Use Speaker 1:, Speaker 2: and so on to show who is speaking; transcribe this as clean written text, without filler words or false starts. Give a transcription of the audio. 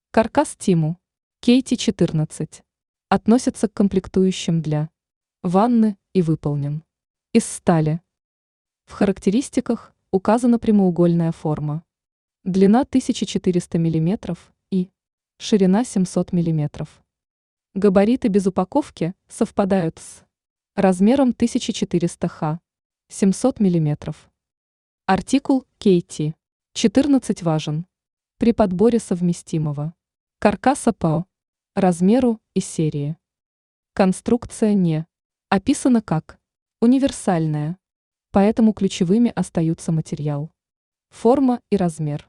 Speaker 1: Каркас Тиму KT-14 относится к комплектующим для ванны и выполнен из стали. В характеристиках указана прямоугольная форма. Длина 1400 мм и ширина 700 мм. Габариты без упаковки совпадают с размером 1400 х 700 мм. Артикул KT-14 важен при подборе совместимого каркаса по размеру и серии. Конструкция не описана как универсальная, поэтому ключевыми остаются материал, форма и размер.